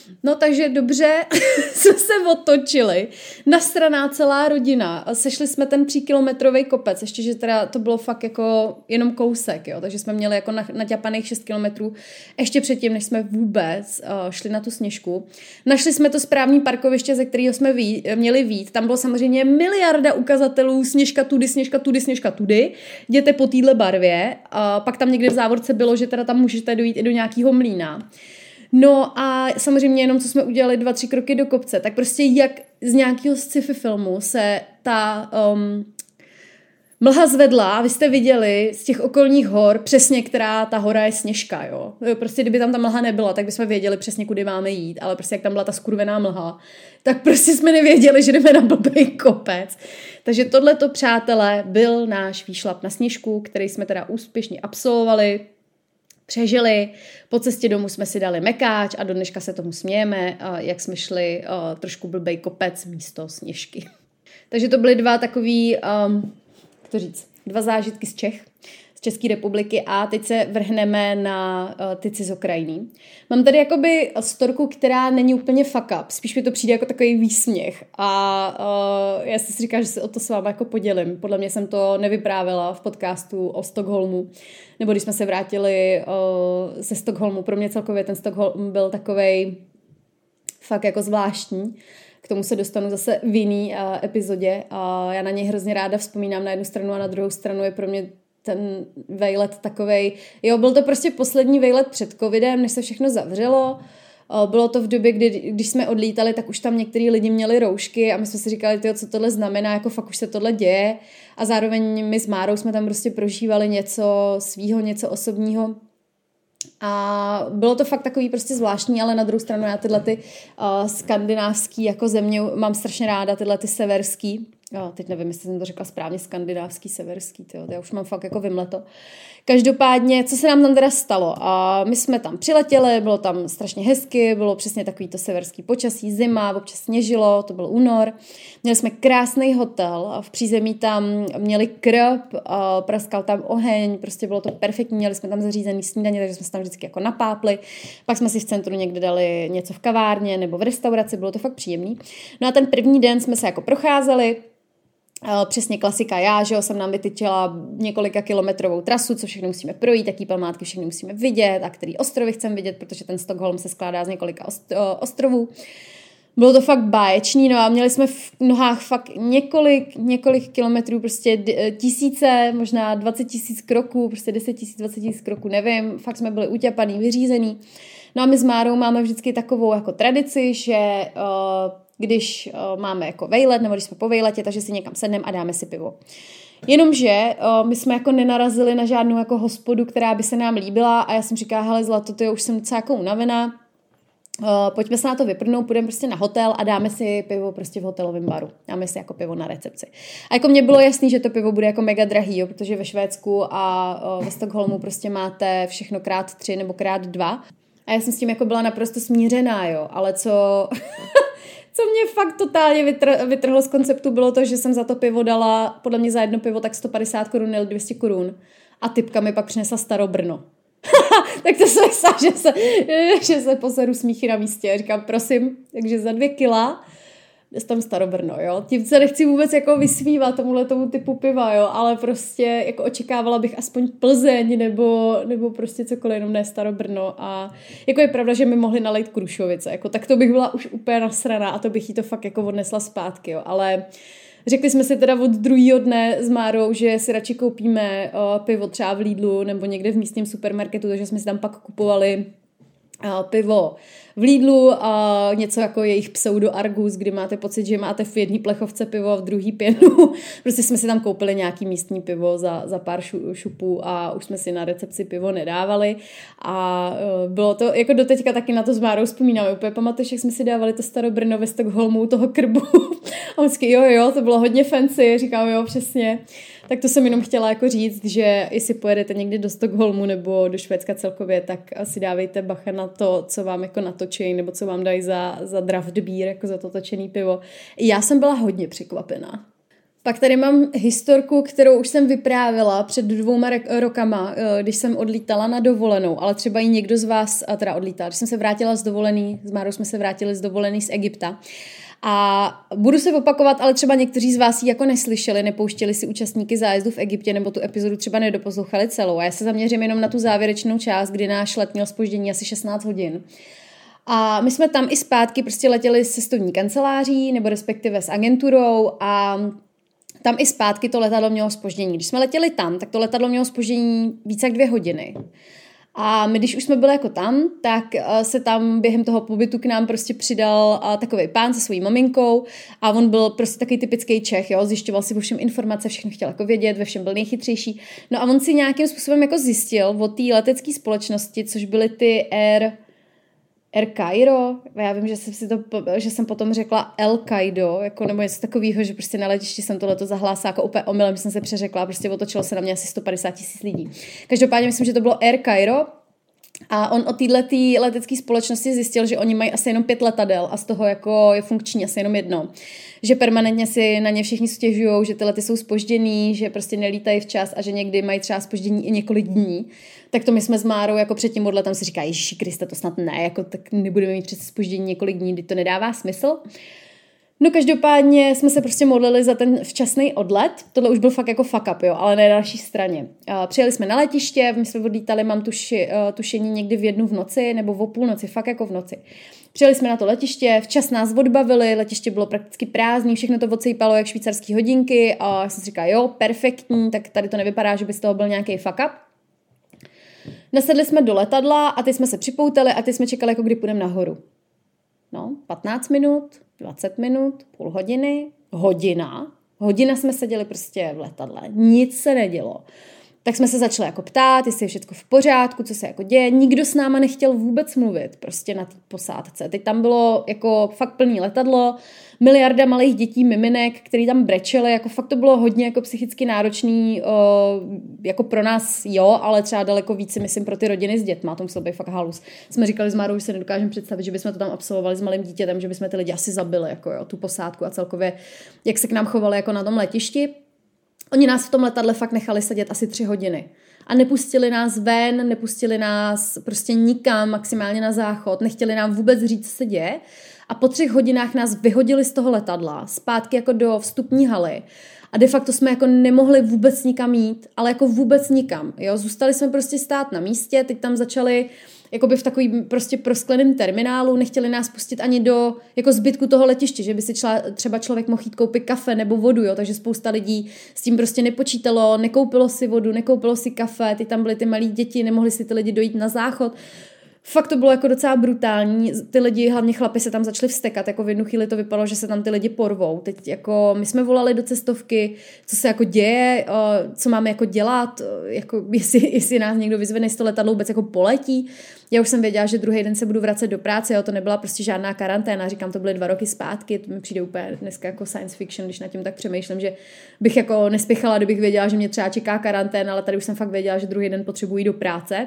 No takže dobře, jsme se otočili, nasraná celá rodina, sešli jsme ten tříkilometrový kopec, ještě, že teda to bylo fakt jako jenom kousek, jo, takže jsme měli jako naťapaných šest kilometrů, ještě předtím, než jsme vůbec uh, šli na tu Sněžku. Našli jsme to správný parkoviště, ze kterého jsme ví, měli vít, tam bylo samozřejmě miliarda ukazatelů, Sněžka tudy, Sněžka tudy, Sněžka tudy, jděte po téhle barvě, uh, pak tam někde v závorce bylo, že teda tam můžete dojít i do nějakého mlýna. No a samozřejmě jenom, co jsme udělali dva, tři kroky do kopce, tak prostě jak z nějakého sci-fi filmu se ta um, mlha zvedla, vy jste viděli z těch okolních hor přesně, která ta hora je Sněžka, jo. Prostě kdyby tam ta mlha nebyla, tak bychom věděli přesně, kudy máme jít, ale prostě jak tam byla ta skurvená mlha, tak prostě jsme nevěděli, že jdeme na blbý kopec. Takže tohleto, přátelé, byl náš výšlap na Sněžku, který jsme teda úspěšně absolvovali, přežili, po cestě domů jsme si dali mekáč a do dneška se tomu smějeme, jak jsme šli trošku blbej kopec místo Sněžky. Takže to byly dva takový, um, jak to říct, dva zážitky z Čech, z České republiky a teď se vrhneme na uh, tyci z Ukrajiny. Mám tady jakoby storku, která není úplně fuck up, spíš mi to přijde jako takový výsměch a uh, já si říkám, že se o to s vámi jako podělím. Podle mě jsem to nevyprávěla v podcastu o Stockholmu, nebo když jsme se vrátili uh, ze Stockholmu. Pro mě celkově ten Stockholm byl takovej fakt jako zvláštní. K tomu se dostanu zase v jiný uh, epizodě a já na něj hrozně ráda vzpomínám na jednu stranu a na druhou stranu je pro mě ten vejlet takovej, jo, byl to prostě poslední vejlet před covidem, než se všechno zavřelo. Bylo to v době, kdy, když jsme odlítali, tak už tam některý lidi měli roušky a my jsme si říkali, tyjo, co tohle znamená, jako fakt už se tohle děje. A zároveň my s Márou jsme tam prostě prožívali něco svýho, něco osobního. A bylo to fakt takový prostě zvláštní, ale na druhou stranu já tyhle ty uh, skandinávský jako země mám strašně ráda, tyhle ty severský. Jo, teď nevím, jestli jsem to řekla správně, skandinávský, severský, tyjo, já už mám fakt jako vymleto. Každopádně, co se nám tam teda stalo? A my jsme tam přiletěli, bylo tam strašně hezky, bylo přesně takový to severský počasí, zima, občas sněžilo, to byl únor. Měli jsme krásný hotel a v přízemí tam měli krb, a praskal tam oheň, prostě bylo to perfektní, měli jsme tam zařízený snídaně, takže jsme se tam vždycky jako napápli. Pak jsme si v centru někde dali něco v kavárně nebo v restauraci, bylo to fakt příjemný. No a ten první den jsme se jako procházeli, přesně klasika já, že jo, jsem nám vytyčila několika kilometrovou trasu, co všechno musíme projít, jaký památky všechno musíme vidět a který ostrovy chceme vidět, protože ten Stockholm se skládá z několika ostrovů. Bylo to fakt báječný, no a měli jsme v nohách fakt několik, několik kilometrů, prostě tisíce, možná dvacet tisíc kroků, prostě deset tisíc, dvacet tisíc kroků, nevím, fakt jsme byli utěpaný, vyřízený. No a my s Márou máme vždycky takovou jako tradici, že uh, když uh, máme jako vejlet, nebo když jsme po vejletě, takže si někam sedneme a dáme si pivo. Jenomže uh, my jsme jako nenarazili na žádnou jako hospodu, která by se nám líbila a já jsem říkala, hele zlato, to já už jsem docela jako unavená, uh, pojďme se na to vyprdnout, půjdeme prostě na hotel a dáme si pivo prostě v hotelovém baru. Dáme si jako pivo na recepci. A jako mně bylo jasný, že to pivo bude jako mega drahý, jo, protože ve Švédsku a uh, ve Stockholmu prostě máte všechno krát tři nebo krát dva. A já jsem s tím jako byla naprosto smířená, jo, ale co... Co mě fakt totálně vytr- vytrhlo z konceptu, bylo to, že jsem za to pivo dala, podle mě za jedno pivo tak sto padesát korun nebo dvě stě korun. A typka mi pak přinesla Starobrno. Tak to jsem myslela, že se, že se poseru smíchy na místě. A říkám, prosím, takže za dvě kila tam Starobrno, jo. Tím se nechci vůbec jako vysmívat tomuhle tomu typu piva, jo, ale prostě jako očekávala bych aspoň Plzeň nebo, nebo prostě cokoliv, jenom ne Starobrno a jako je pravda, že mi mohli nalejt Krušovice, jako tak to bych byla už úplně nasraná a to bych jí to fakt jako odnesla zpátky, jo, ale řekli jsme si teda od druhého dne s Márou, že si radši koupíme uh, pivo třeba v Lidlu nebo někde v místním supermarketu, takže jsme si tam pak kupovali uh, pivo v Lidlu a něco jako jejich pseudo Argus, kdy máte pocit, že máte v jedné plechovce pivo a v druhý pěnu. Prostě jsme si tam koupili nějaký místní pivo za, za pár šupů a už jsme si na recepci pivo nedávali a bylo to, jako doteďka taky na to s Márou vzpomínáme. Úplně pamatuješ, jak jsme si dávali to Starobrno ve Stockholmu, toho krbu. A vždycky jo, jo, to bylo hodně fancy, říkám jo, přesně. Tak to jsem jenom chtěla jako říct, že jestli pojedete někdy do Stockholmu nebo do Švédska celkově, tak asi dávejte bacha na to, co vám jako natočí, nebo co vám dají za, za draft beer, jako za to točený pivo. Já jsem byla hodně překvapená. Pak tady mám historku, kterou už jsem vyprávila před dvouma rokama, když jsem odlítala na dovolenou, ale třeba i někdo z vás, a teda odlítala, když jsem se vrátila z dovolený, s Márou jsme se vrátili z dovolený z Egypta. A budu se opakovat, ale třeba někteří z vás ji jako neslyšeli, nepouštěli si účastníky zájezdu v Egyptě, nebo tu epizodu třeba nedoposlouchali celou. A já se zaměřím jenom na tu závěrečnou část, kdy náš let měl zpoždění asi šestnáct hodin. A my jsme tam i zpátky prostě letěli s cestovní kanceláří, nebo respektive s agenturou a tam i zpátky to letadlo mělo zpoždění. Když jsme letěli tam, tak to letadlo mělo zpoždění více jak dvě hodiny. A my, když už jsme byli jako tam, tak se tam během toho pobytu k nám prostě přidal takový pán se svojí maminkou a on byl prostě takový typický Čech, jo, zjišťoval si o všem informace, všechno chtěl jako vědět, ve všem byl nejchytřejší. No a on si nějakým způsobem jako zjistil od té letecké společnosti, což byly ty Air Air Cairo, já vím, že jsem, si to, že jsem potom řekla El Cairo, jako, nebo něco takového, že prostě na letišti jsem tohleto zahlásila jako úplně omylem, že jsem se přeřekla, prostě otočilo se na mě asi sto padesát tisíc lidí. Každopádně myslím, že to bylo Air Cairo a on od této letecké společnosti zjistil, že oni mají asi jenom pět letadel a z toho jako je funkční asi jenom jedno. Že permanentně si na ně všichni stěžujou, že ty lety jsou zpožděný, že prostě nelítají včas a že někdy mají třeba zpoždění i několik dní. Tak to my jsme s Márou jako před tím odletem si říká, Ježíši Kriste, to snad ne, jako tak nebudeme mít přece zpoždění několik dní, kdy to nedává smysl. No každopádně jsme se prostě modlili za ten včasný odlet, tohle už byl fakt jako fuck up, jo, ale na další straně. Uh, přijeli jsme na letiště, my jsme odlítali, mám tuši, uh, tušení někdy v jednu v noci, nebo v půl noci, fakt jako v noci. Přijeli jsme na to letiště, včas nás odbavili, letiště bylo prakticky prázdný, všechno to odsejpalo jak švýcarský hodinky a já jsem si říkala, jo, perfektní, tak tady to nevypadá, že by z toho byl nějaký fuck up. Nasedli jsme do letadla a teď jsme se připoutali a teď jsme čekali, jako kdy půjdeme nahoru. No, patnáct minut, dvacet minut, půl hodiny, hodina. Hodina jsme seděli prostě v letadle, nic se nedělo. Tak jsme se začali jako ptát, jestli je všechno v pořádku, co se jako děje. Nikdo s náma nechtěl vůbec mluvit prostě na té posádce. Teď tam bylo jako fakt plný letadlo, miliarda malých dětí, miminek, který tam brečeli, jako fakt to bylo hodně jako psychicky náročný, jako pro nás jo, ale třeba daleko více, myslím, pro ty rodiny s dětma, to musel být fakt halus. Jsme říkali s Márou, že se nedokážeme představit, že bychom to tam absolvovali s malým dítětem, že bychom ty lidi asi zabili, jako jo, tu posádku a celkově, jak se k nám chovali jako na tom letišti. Oni nás v tom letadle fakt nechali sedět asi tři hodiny. A nepustili nás ven, nepustili nás prostě nikam, maximálně na záchod, nechtěli nám vůbec říct, co se děje. A po třech hodinách nás vyhodili z toho letadla, zpátky jako do vstupní haly. A de facto jsme jako nemohli vůbec nikam jít, ale jako vůbec nikam. Jo? Zůstali jsme prostě stát na místě, teď tam začali jakoby v takovým prostě proskleném terminálu, nechtěli nás pustit ani do jako zbytku toho letiště, že by si čla, třeba člověk mohl jít koupit kafe nebo vodu, jo, takže spousta lidí s tím prostě nepočítalo, nekoupilo si vodu, nekoupilo si kafe, ty tam byly ty malí děti, nemohli si ty lidi dojít na záchod. Fakt to bylo jako docela brutální, ty lidi, hlavně chlapi se tam začali vstekat, jako v jednu chvíli to vypadalo, že se tam ty lidi porvou. Teď jako my jsme volali do cestovky, co se jako děje, co máme jako dělat, jako jestli, jestli nás někdo vyzve, z toho letadlo vůbec jako poletí. Já už jsem věděla, že druhý den se budu vracet do práce, jo, to nebyla prostě žádná karanténa, říkám, to byly dva roky zpátky, to mi přijde úplně dneska jako science fiction, když nad tím tak přemýšlím, že bych jako nespěchala, kdybych věděla, že mě třeba čeká karanténa, ale tady už jsem fakt věděla, že druhý den potřebuji do práce.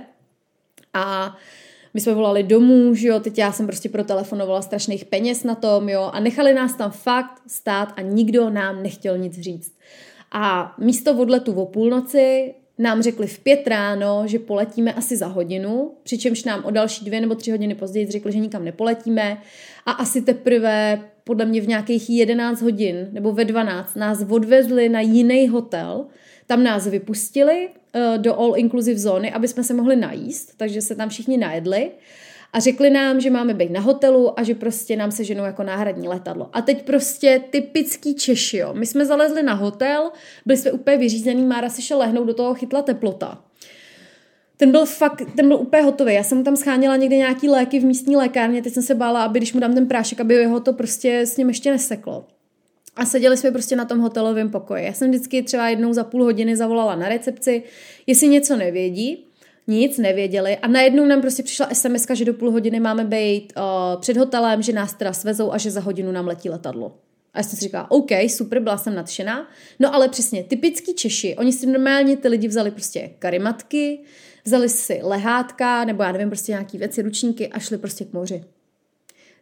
A my jsme volali domů, že jo, teď já jsem prostě protelefonovala strašných peněz na tom, jo, a nechali nás tam fakt stát a nikdo nám nechtěl nic říct. A místo odletu o půlnoci nám řekli v pět ráno, že poletíme asi za hodinu, přičemž nám o další dvě nebo tři hodiny později řekli, že nikam nepoletíme a asi teprve podle mě v nějakých jedenáct hodin nebo ve dvanáct nás odvezli na jiný hotel, tam nás vypustili do all-inclusive zóny, aby jsme se mohli najíst, takže se tam všichni najedli a řekli nám, že máme být na hotelu a že prostě nám seženou jako náhradní letadlo. A teď prostě typický Češi, jo. My jsme zalezli na hotel, byli jsme úplně vyřízený, Mára si šel lehnout, do toho chytla teplota. Ten byl fakt, ten byl úplně hotový. Já jsem mu tam scháněla někde nějaký léky v místní lékárně, teď jsem se bála, aby když mu dám ten prášek, aby jeho to prostě s ním ještě neseklo. A seděli jsme prostě na tom hotelovém pokoji. Já jsem vždycky třeba jednou za půl hodiny zavolala na recepci, jestli něco nevědí, nic nevěděli a najednou nám prostě přišla es em eska, že do půl hodiny máme být uh, před hotelem, že nás teda svezou a že za hodinu nám letí letadlo. A já jsem si říkala, OK, super, byla jsem nadšená. No ale přesně, typický Češi, oni si normálně ty lidi vzali prostě karimatky, vzali si lehátka, nebo já nevím, prostě nějaký věci, ručníky a šli prostě k moři.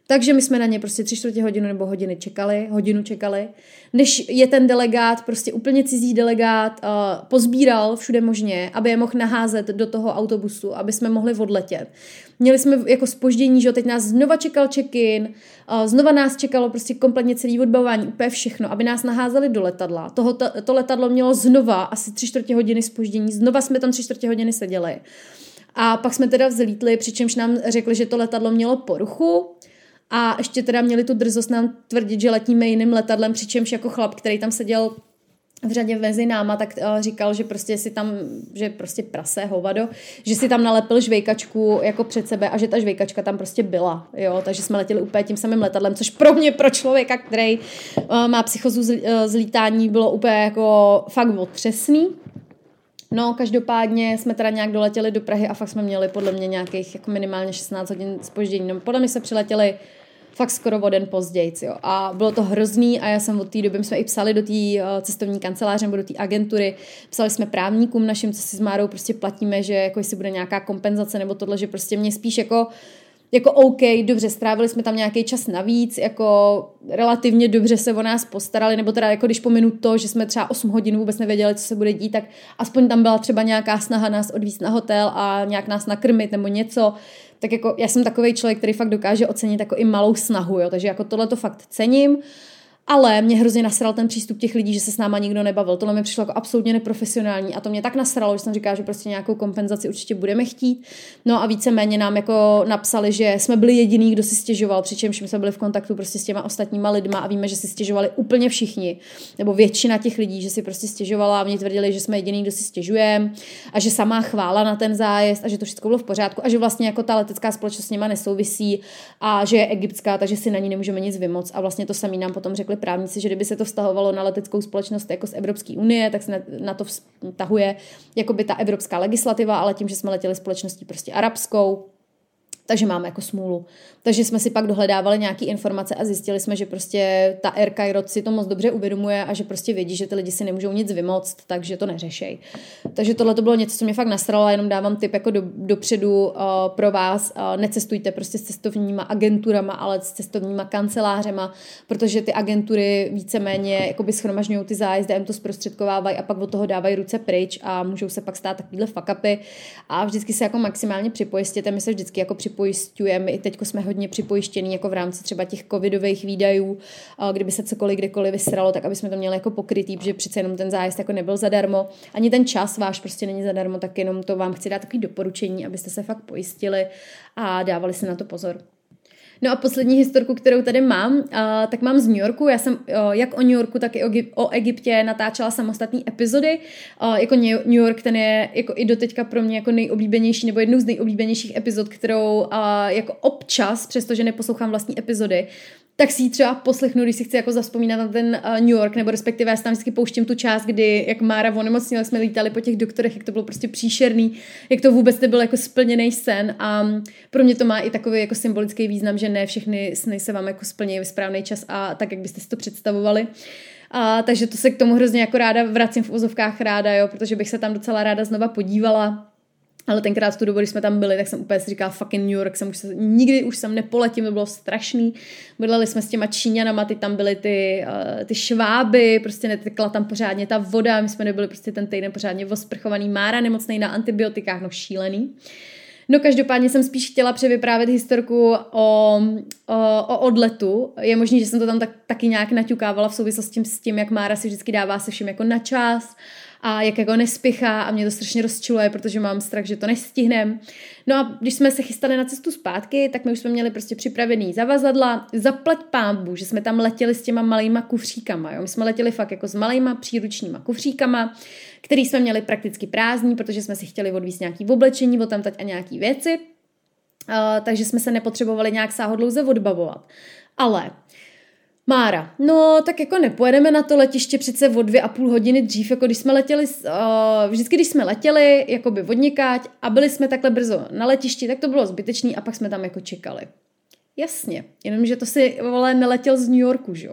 Takže my jsme na ně prostě tři čtvrtě hodinu nebo hodiny čekali, hodinu čekali, než je ten delegát, prostě úplně cizí delegát, uh, pozbíral všude možně, aby je mohl naházet do toho autobusu, aby jsme mohli odletět. Měli jsme jako zpoždění, že teď nás znova čekal check-in, uh, znova nás čekalo prostě kompletně celý odbavování, úplně všechno, aby nás naházeli do letadla. Toho, to, to letadlo mělo znova asi tři čtvrtě hodiny zpoždění, znova jsme tam tři čtvrtě hodiny seděli. A pak jsme teda vzlítli, přičemž nám řekli, že to letadlo mělo poruchu, a ještě teda měli tu drzost nám tvrdit, že letíme jiným letadlem, přičemž jako chlap, který tam seděl v řadě mezi náma, tak uh, říkal, že prostě si tam, že prostě prase, hovado, že si tam nalepil žvejkačku jako před sebe a že ta žvejkačka tam prostě byla, jo, takže jsme letěli úplně tím samým letadlem, což pro mě, pro člověka, který uh, má psychozu z, uh, z lítání, bylo úplně jako fakt otřesný. No, každopádně jsme teda nějak doletěli do Prahy a fakt jsme měli podle mě nějakých jako minimálně šestnáct hodin zpoždění. No, podle mě se přiletěli fakt skoro o den později, jo. A bylo to hrozný a já jsem od té doby, my jsme i psali do té uh, cestovní kanceláře nebo do té agentury, psali jsme právníkům našim, co si s Márou prostě platíme, že jako jestli bude nějaká kompenzace nebo tohle, že prostě mě spíš jako jako OK, dobře, strávili jsme tam nějaký čas navíc, jako relativně dobře se o nás postarali, nebo teda jako když pominu to, že jsme třeba osm hodin vůbec nevěděli, co se bude dít, tak aspoň tam byla třeba nějaká snaha nás odvízt na hotel a nějak nás nakrmit nebo něco, tak jako já jsem takovej člověk, který fakt dokáže ocenit jako i malou snahu, jo, takže jako tohle to fakt cením. Ale mě hrozně nasral ten přístup těch lidí, že se s náma nikdo nebavil. Tohle mi přišlo jako absolutně neprofesionální a to mě tak nasralo, že jsem říkala, že prostě nějakou kompenzaci určitě budeme chtít. No a víceméně nám jako napsali, že jsme byli jediný, kdo si stěžoval, přičemž my jsme byli v kontaktu prostě s těma ostatníma lidma a víme, že si stěžovali úplně všichni, nebo většina těch lidí, že si prostě stěžovala a mě tvrdili, že jsme jediný, kdo si stěžujeme a že samá chvála na ten zájezd a že to všechno bylo v pořádku a že vlastně jako ta letecká společnost s nima nesouvisí a že je egyptská, takže si na ní nemůžeme nic vymoct a vlastně to samý nám potom řekli právníci, že kdyby se to vztahovalo na leteckou společnost jako z Evropské unie, tak se na, na to vztahuje jakoby ta evropská legislativa, ale tím, že jsme letěli společností prostě arabskou, takže máme jako smůlu. Takže jsme si pak dohledávali nějaké informace a zjistili jsme, že prostě ta Air Cairo si to moc dobře uvědomuje a že prostě vědí, že ty lidi si nemůžou nic vymoct, takže to neřešej. Takže tohle to bylo něco, co mě fakt nasralo a jenom dávám tip jako do, dopředu uh, pro vás. Uh, necestujte prostě s cestovníma agenturama, ale s cestovníma kancelářema, protože ty agentury víceméně jakoby schromažňují ty zájezdy, jim to zprostředkovávají a pak od toho dávají ruce pryč a můžou se pak stát takovýhle fuck upy a vždycky se jako maximálně připojistěte. My se vždycky jako připojistujeme, i teďko jsme hodně připojištěný jako v rámci třeba těch covidových výdajů, kdyby se cokoliv kdekoliv vysralo, tak aby jsme to měli jako pokrytý, protože přece jenom ten zájezd jako nebyl zadarmo. Ani ten čas váš prostě není zadarmo, tak jenom to vám chci dát takový doporučení, abyste se fakt pojistili a dávali si na to pozor. No a poslední historku, kterou tady mám, uh, tak mám z New Yorku. Já jsem uh, jak o New Yorku, tak i o, o Egyptě natáčela samostatné epizody. Uh, jako New York, ten je jako i doteďka pro mě jako nejoblíbenější, nebo jednou z nejoblíbenějších epizod, kterou uh, jako občas, přestože neposlouchám vlastní epizody, tak si ji třeba poslechnu, když si chci jako zavzpomínat na ten uh, New York, nebo respektive já si tam vždycky pouštím tu část, kdy jak Mára onemocnila, jsme lítali po těch doktorech, jak to bylo prostě příšerný, jak to vůbec nebyl jako splněný sen a pro mě to má i takový jako symbolický význam, že ne všechny sny se vám jako splní ve správný čas a tak, jak byste si to představovali. A, takže to se k tomu hrozně jako ráda vracím v uvozovkách ráda, jo, protože bych se tam docela ráda znova podívala. Ale tenkrát v tu dobu, když jsme tam byli, tak jsem úplně si říkala fucking New York, jsem už se, nikdy už jsem nepoletím, to bylo strašný. Bydleli jsme s těma Číňanama, ty tam byly ty, uh, ty šváby, prostě netekla tam pořádně ta voda, my jsme nebyli prostě ten týden pořádně osprchovaný, Mára nemocnej na antibiotikách, no šílený. No každopádně jsem spíš chtěla převyprávět historku o, o, o odletu. Je možný, že jsem to tam tak, taky nějak naťukávala v souvislosti s tím, jak Mára si vždycky dává se všem jako na čas a jak jako nespěchá a mě to strašně rozčiluje, protože mám strach, že to nestihnem. No a když jsme se chystali na cestu zpátky, tak my už jsme měli prostě připravený zavazadla, zaplať pánbu, že jsme tam letěli s těma malýma kufříkama. Jo? My jsme letěli fakt jako s malýma příručníma kufříkama, který jsme měli prakticky prázdný, protože jsme si chtěli odvízt nějaký oblečení, odtamtať a nějaký věci, uh, takže jsme se nepotřebovali nějak sáhodlouze odbavovat. Ale Mára, no tak jako nepojedeme na to letiště přece o dvě a půl hodiny dřív, jako když jsme letěli, uh, vždycky když jsme letěli, jakoby odnikáť a byli jsme takhle brzo na letišti, tak to bylo zbytečný a pak jsme tam jako čekali. Jasně, jenomže to si vole neletěl z New Yorku, že jo.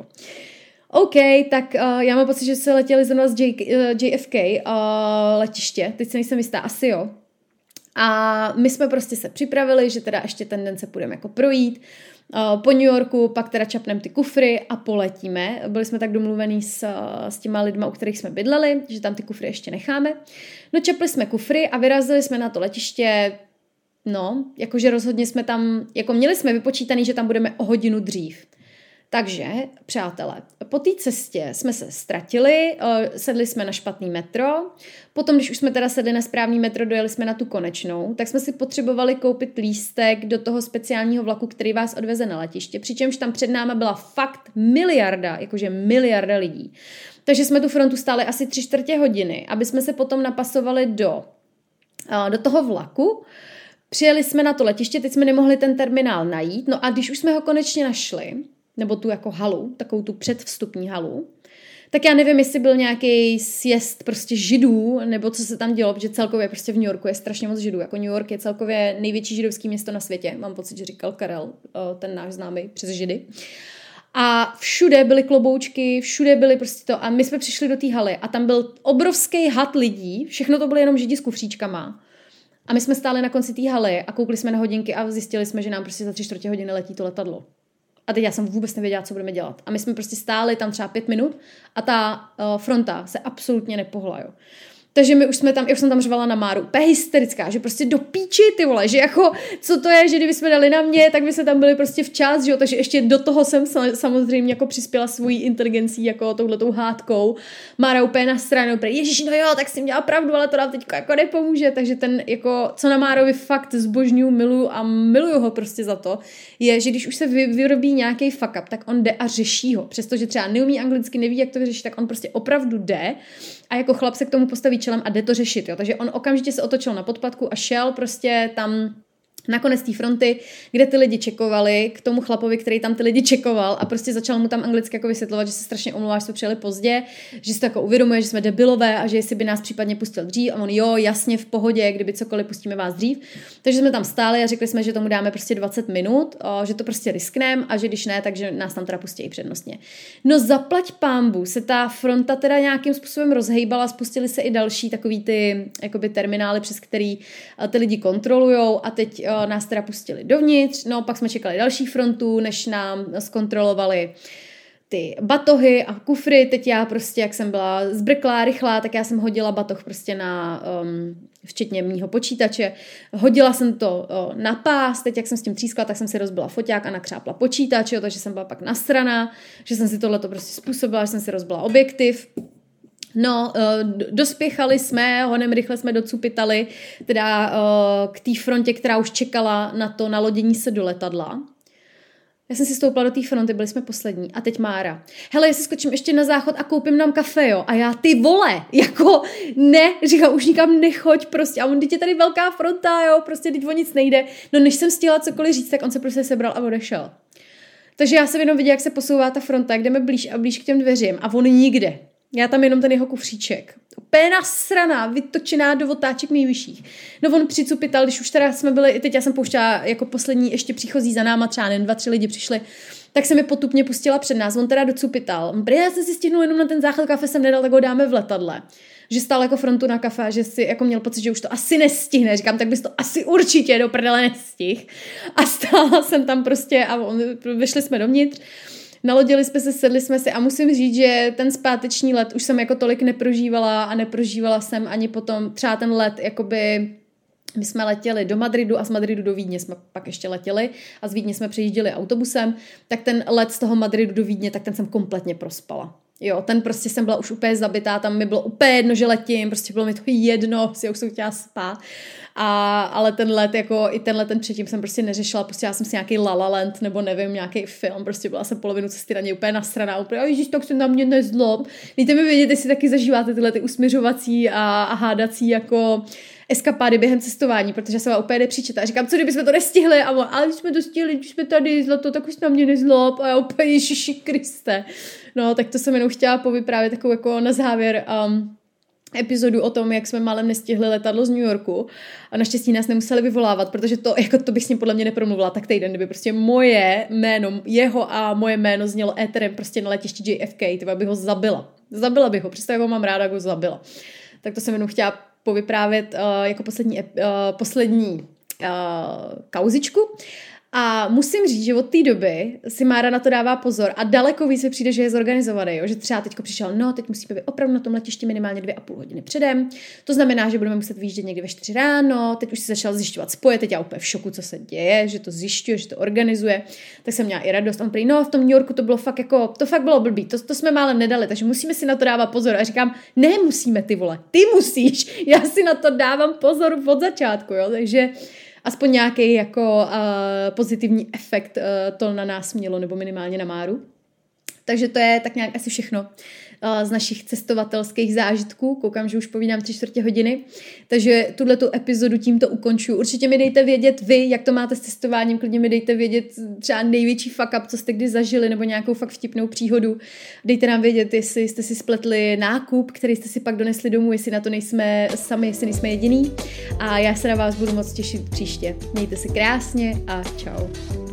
OK, tak uh, já mám pocit, že se letěli zrovna z J, uh, J F K uh, letiště, teď se nejsem jistá, asi jo. A my jsme prostě se připravili, že teda ještě ten den se půjdeme jako projít po New Yorku, pak teda čapneme ty kufry a poletíme. Byli jsme tak domluvení s, s těma lidma, u kterých jsme bydleli, že tam ty kufry ještě necháme. No čapli jsme kufry a vyrazili jsme na to letiště, no, jakože rozhodně jsme tam, jako měli jsme vypočítaný, že tam budeme o hodinu dřív. Takže, přátelé, po té cestě jsme se ztratili, sedli jsme na špatný metro, potom, když už jsme teda sedli na správný metro, dojeli jsme na tu konečnou, tak jsme si potřebovali koupit lístek do toho speciálního vlaku, který vás odveze na letiště, přičemž tam před náma byla fakt miliarda, jakože miliarda lidí. Takže jsme tu frontu stáli asi tři čtvrtě hodiny, aby jsme se potom napasovali do, do toho vlaku. Přijeli jsme na to letiště, teď jsme nemohli ten terminál najít, no a když už jsme ho konečně našli, nebo tu jako halu, takovou tu předvstupní halu, tak já nevím, jestli byl nějaký sjezd prostě židů, nebo co se tam dělo, protože celkově prostě v New Yorku je strašně moc židů. Jako New York je celkově největší židovský město na světě. Mám pocit, že říkal Karel, ten náš známý přes židy. A všude byly kloboučky, všude byly prostě to. A my jsme přišli do té haly a tam byl obrovský had lidí, všechno to byly jenom židi s kufříčkama. A my jsme stáli na konci té haly a koukli jsme na hodinky a zjistili jsme, že nám prostě za tři čtvrtě hodiny letí to letadlo. A teď já jsem vůbec nevěděla, co budeme dělat. A my jsme prostě stáli tam třeba pět minut a ta uh, fronta se absolutně nepohla, jo. Takže my už jsme tam, já už jsem tam řvala na Máru, úplně hysterická, že prostě do píči, ty vole, že jako, co to je, že kdyby jsme dali na mě, tak by se tam byli prostě včas, že jo, takže ještě do toho jsem samozřejmě jako přispěla svojí inteligencí, jako touhletou hádkou. Mára úplně na stranu, úplně, ježiš, no jo, tak si měla pravdu, ale to nám teď jako nepomůže, takže ten, jako, co na Márovi fakt zbožňuju, miluju a miluju ho prostě za to, je, že když už se vy, vyrobí nějaký fuck up, tak on jde a řeší ho, přestože třeba neumí anglicky, neví, jak to vyřešit, tak on prostě opravdu jde a jako chlap se k tomu postaví čelem a jde to řešit, jo. Takže on okamžitě se otočil na podpatku a šel prostě tam na konec té fronty, kde ty lidi čekovali, k tomu chlapovi, který tam ty lidi čekoval a prostě začal mu tam anglicky jako vysvětlovat, že se strašně omlouvá, že jsme přijeli pozdě, že si to jako uvědomuje, že jsme debilové a že jestli by nás případně pustil dřív a on jo, jasně v pohodě, kdyby cokoliv pustíme vás dřív. Takže jsme tam stáli a řekli jsme, že tomu dáme prostě dvacet minut, že to prostě riskneme a že když ne, takže nás tam teda pustí přednostně. No zaplať pánbu, se ta fronta teda nějakým způsobem rozhejbala, spustili se i další takový ty jakoby terminály, přes který ty lidi kontrolujou a teď nás teda pustili dovnitř, no pak jsme čekali další frontu, než nám zkontrolovali ty batohy a kufry, teď já prostě, jak jsem byla zbrklá, rychlá, tak já jsem hodila batoh prostě na, um, včetně mýho počítače, hodila jsem to uh, na pás, teď jak jsem s tím třískla, tak jsem si rozbila foťák a nakřápla počítač, jo, takže jsem byla pak nasraná, že jsem si tohleto prostě způsobila, že jsem si rozbila objektiv. No, dospěchali jsme, honem rychle jsme docupitali teda k té frontě, která už čekala na to nalodění se do letadla. Já jsem si stoupla do té fronty, byli jsme poslední. A teď Mára. Hele, já si skočím ještě na záchod a koupím nám kafe, jo. A já, ty vole, jako ne, říkám, už nikam nechoď prostě. A on, teď je tady velká fronta, jo, prostě teď o nic nejde. No, než jsem stihla cokoliv říct, tak on se prostě sebral a odešel. Takže já jsem jenom viděla, jak se posouvá ta fronta, jak jdeme blíž a blíž k těm dveřím. A on nikde. Já tam jenom ten jeho kufříček. Úplně nasraná, vytočená do otáček nejvyšších. No on přicupital, když už teda jsme byli, teď já jsem pouštěla jako poslední ještě příchozí za náma, třeba jen dva, tři lidi přišli, tak se mi potupně pustila před nás. On teda docupital. Já jsem si stihnul jenom na ten záchod, kafe jsem nedal, tak ho dáme v letadle. Že stál jako frontu na kafe a že si jako měl pocit, že už to asi nestihne. Říkám, tak bys to asi určitě do prdele nestih. A stála jsem tam prostě a on, vyšli jsme dovnitř. Nalodili jsme se, sedli jsme si a musím říct, že ten zpáteční let už jsem jako tolik neprožívala a neprožívala jsem ani potom třeba ten let, jakoby my jsme letěli do Madridu a z Madridu do Vídně jsme pak ještě letěli a z Vídně jsme přejížděli autobusem, tak ten let z toho Madridu do Vídně, tak ten jsem kompletně prospala. Jo, ten prostě jsem byla už úplně zabitá, tam mi bylo úplně jedno, že letím, prostě bylo mi to jedno, si už jsem chtěla spát. A, ale ten let, jako i ten let, ten předtím jsem prostě neřešila, prostě já jsem si nějaký La La Land, nebo nevím, nějaký film, prostě byla jsem polovinu cesty na něj úplně nasraná, úplně, ježiš, tak se na mě nezlob. Dejte mi vědět, jestli taky zažíváte tyhle ty usměřovací a, a hádací jako eskapády během cestování, protože se vám úplně nepříčetá. A říkám, co kdybychom to nestihli? A on, ale když jsme to stihli, když jsme tady, zlato, tak už na mě nezlob. A já úplně, ježiši Kriste. No, tak to jsem jenom chtěla povyprávět takovou jako na závěr um, epizodu o tom, jak jsme málem nestihli letadlo z New Yorku a naštěstí nás nemuseli vyvolávat, protože to, jako to bych s ním podle mě nepromluvila tak týden, kdyby prostě moje jméno, jeho a moje jméno znělo éterem prostě na letišti J F K, tyba bych ho zabila. Zabila bych ho, přesto ho mám ráda, jak ho zabila. Tak to jsem jenom chtěla povyprávět uh, jako poslední, uh, poslední uh, kauzičku. A musím říct, že od té doby si Mára na to dává pozor a daleko víc mi přijde, že je zorganizovaný, jo? Že třeba teďko přišel, no teď musíme být opravdu na tom letišti minimálně dvě a půl hodiny předem, to znamená, že budeme muset vyjíždět někdy ve čtyři ráno, teď už si začal zjišťovat spoje, teď já úplně v šoku, co se děje, že to zjišťuje, že to organizuje, tak jsem měla i radost, on prý, no v tom New Yorku to bylo fakt jako, to fakt bylo blbý, to, to jsme málem nedali, takže musíme si na to dávat pozor a říkám, ne musíme ty vole, ty musíš, já si na to dávám pozor od začátku, jo, takže aspoň nějaký jako uh, pozitivní efekt uh, to na nás mělo, nebo minimálně na Máru. Takže to je tak nějak asi všechno uh, z našich cestovatelských zážitků. Koukám, že už povídám tři čtvrtě hodiny. Takže tuhletu epizodu tímto ukončuju. Určitě mi dejte vědět vy, jak to máte s cestováním. Klidně mi dejte vědět třeba největší fuck up, co jste kdy zažili, nebo nějakou fakt vtipnou příhodu. Dejte nám vědět, jestli jste si spletli nákup, který jste si pak donesli domů, jestli na to nejsme sami, jestli nejsme jediný. A já se na vás budu moc těšit příště. Mějte se krásně a čau.